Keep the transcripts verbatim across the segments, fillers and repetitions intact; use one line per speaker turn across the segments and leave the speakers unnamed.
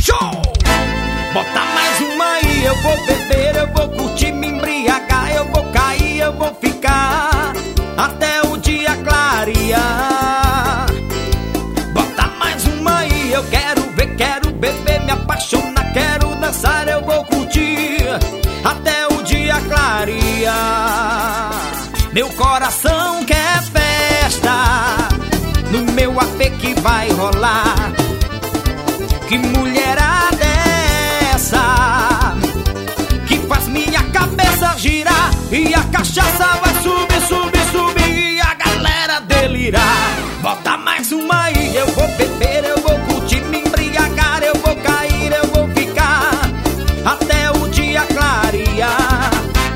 Show! Bota mais uma aí, eu vou beber, eu vou curtir, me embriagar, eu vou cair, eu vou ficar até o dia clarear. Bota mais uma aí, eu quero ver, quero beber, me apaixonar, quero dançar, eu vou curtir até o dia clarear. Meu coração quer festa, no meu A P que vai rolar. Que mulherada é essa que faz minha cabeça girar? E a cachaça vai subir, subir, subir e a galera delirar. Bota mais uma aí, eu vou beber, eu vou curtir, me embriagar, eu vou cair, eu vou ficar até o dia clarear.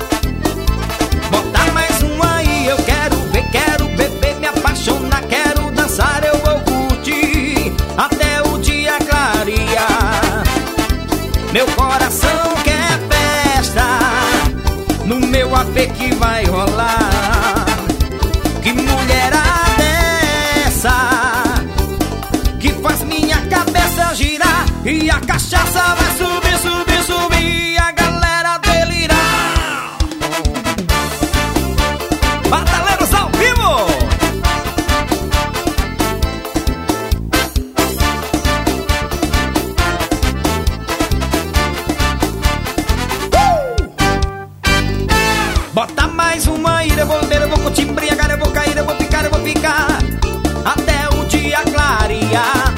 Bota mais uma aí, eu quero ver, quero beber, me apaixonar, quero dançar, eu vou curtir até o dia clarear. Meu coração quer festa, no meu A P que vai rolar. Que mulherada é essa que faz minha cabeça girar? E a cachaça vai subir, subir, subir e a galera delirar. Bataleiros ao vivo! Bota mais uma aí, eu vou beber, eu vou curtir, embriagar, eu vou cair, eu vou ficar, eu vou ficar até o dia clarear.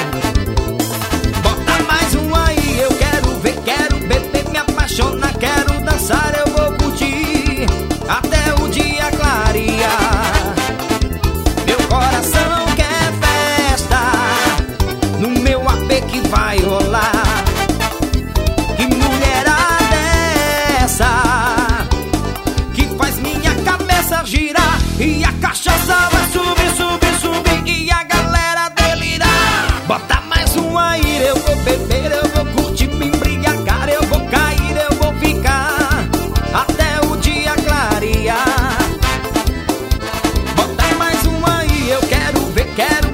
Bota mais uma aí, eu quero ver, quero beber, me apaixonar, quero dançar, eu vou curtir até o dia clarear. Meu coração quer festa, no meu A P que vai rolar. Que mulherada é essa que faz minha cabeça girar? E a cachaça vai subir, subir, subir e a galera delirar. Bota mais uma aí, eu vou beber, eu vou curtir, me embriagar, eu vou cair, eu vou ficar até o dia clarear. Bota mais uma aí, eu quero ver, quero